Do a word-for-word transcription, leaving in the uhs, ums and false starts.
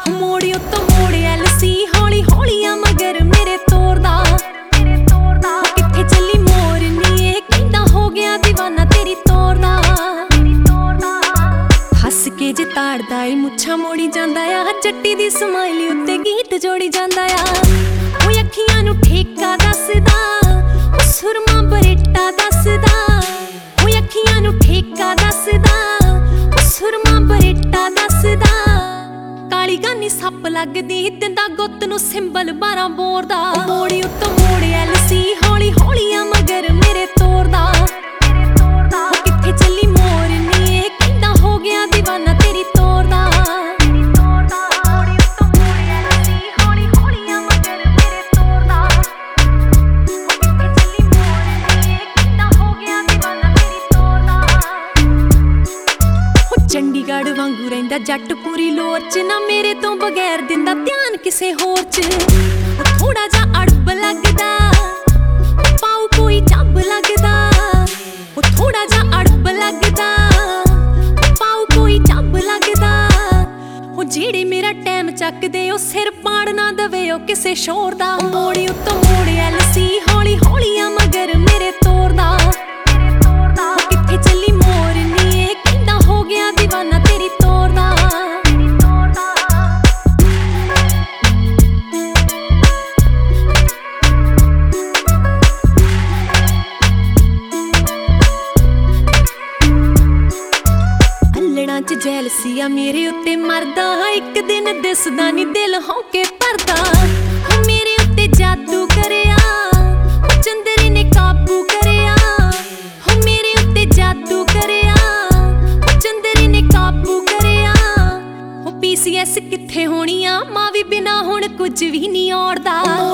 ਮੋੜੀ ਉੱਤੋਂ ਮੋੜੇ ਐਲਸੀ ਹੌਲੀ ਹੌਲੀ ਆ ਮਗਰ ਮੇਰੇ ਤੋਰਦਾ ਕਿੱਥੇ ਚੱਲੀ ਮੋਰਨੀ ਇਹ ਕਹਿੰਦਾ ਹੋ ਗਿਆ ਦੀਵਾਨਾ ਤੇਰੀ ਤੋਰਦਾ ਹੱਸ ਕੇ ਜੇ ਤਾੜਦਾ ਏ ਮੁੱਛਾਂ ਮੋੜੀ ਜਾਂਦਾ ਆ ਚੱਟੀ ਦੀ ਸਮਾਈਲੀ ਉੱਤੇ ਗੀਤ ਜੋੜੀ ਜਾਂਦਾ ਆ ਉਹ ਅੱਖੀਆਂ ਨੂੰ ਠੇਕਾ ਦੱਸਦਾ ਉਹ ਸੁਰਮਾ ਬਰੇਟਾ ਦੱਸਦਾ ਉਹ ਅੱਖੀਆਂ ਨੂੰ ਠੇਕਾ ਦੱਸਦਾ ਉਹ ਸੁਰਮਾ ਬਰੇਟਾ ਦੱਸਦਾ ਕਾਲੀ ਗਾਨੀ ਸੱਪ ਲੱਗਦੀ ਦਿੰਦਾ ਗੁੱਤ ਨੂੰ ਸਿੰਬਲ ਬਾਰਾਂ ਬੋਰ ਦਾ ਮੋੜੀ ਉੱਤੋਂ ਮੋੜੇ ਐਲਸੀ ਹੌਲੀ ਹੌਲੀ ਆ ਮਗਰ ਮੇਰੇ ਤੋਰਦਾ ਕਿੱਥੇ ਚੱਲੀ ਮੋਰਨੀ ਇਹ ਕਹਿੰਦਾ ਹੋ ਗਿਆ ਦੀਵਾਨਾ ਤੇਰੀ ਤੋਰਦਾ ਮੋੜੀ ਉੱਤੋਂ ਮੋੜੇ ਐਲਸੀ ਹੌਲੀ ਹੌਲੀ ਆ ਮਗਰ ਮੇਰੇ ਤੋਰਦਾ ਕਿੱਥੇ ਚੱਲੀ ਮੋਰਨੀ ਇਹ ਕਹਿੰਦਾ ਹੋ ਗਿਆ ਦੀਵਾਨਾ ਤੇਰੀ ਤੋਰਦਾ ਉਹ ਚੰਡੀਗੜ੍ਹ ਵਾਂਗੂ ਰਹਿੰਦਾ ਜੱਟ ਪੂਰੀ ਲੋਰ ਚ ਨਾ ਮੇਰੇ ਤੋਂ ਬਗੈਰ ਦਿੰਦਾ ਧਿਆਨ ਕਿਸੇ ਹੋਰ ਚ ਥੋੜਾ ਜਿਹਾ ਅੜਬ ਲੱਗਦਾ ਪਾਉ ਕੋਈ ਚੱਬ ਲੱਗਦਾ ਉਹ ਥੋੜਾ ਜਿਹਾ ਅੜਬ ਲੱਗਦਾ ਪਾਉ ਕੋਈ ਚੱਬ ਲੱਗਦਾ ਉਹ ਜਿਹੜੇ ਮੇਰਾ ਟਾਈਮ ਚੱਕਦੇ ਉਹ ਸਿਰ ਪਾੜ ਨਾ ਦਵੇ ਉਹ ਕਿਸੇ ਸ਼ੋਰ ਦਾ ਮੋੜੀ ਉੱਤੋਂ ਮੋੜੇ ਐਲਸੀ ਹੌਲੀ ਹੌਲੀ ਆ ਮਗਰ ਮੇਰੇ ਤੋਰਦਾ ਕਿੱਥੇ ਚੱਲੀ ਮੋਰਨੀ ਇਹ ਕਹਿੰਦਾ ਹੋ ਗਿਆ ਦੀਵਾਨਾ ਤੇਰੀ ਤੋਰਦਾ ਚ ਜੈਲਸੀ ਆ ਮੇਰੇ ਉੱਤੇ ਮਰਦਾ ਇੱਕ ਦਿਨ ਦਿਸਦਾ ਨੀ ਦਿਲ ਹੌਕੇ ਭਰਦਾ ਮੇਰੇ ਉੱਤੇ ਜਾਦੂ ਕਰਿਆ ਚੰਦਰੀ ਨੇ ਕਾਬੂ ਕਰਿਆ ਮੇਰੇ ਉੱਤੇ ਜਾਦੂ ਕਰਿਆ ਚੰਦਰੀ ਨੇ ਕਾਬੂ ਕਰਿਆ ਉਹ ਪੀਸੀਐਸ ਕਿੱਥੇ ਹੋਣੀ ਆ ਮਾਂ ਵੀ ਬਿਨਾ ਹੁਣ ਕੁਝ ਵੀ ਨਹੀਂ ਔੜਦਾ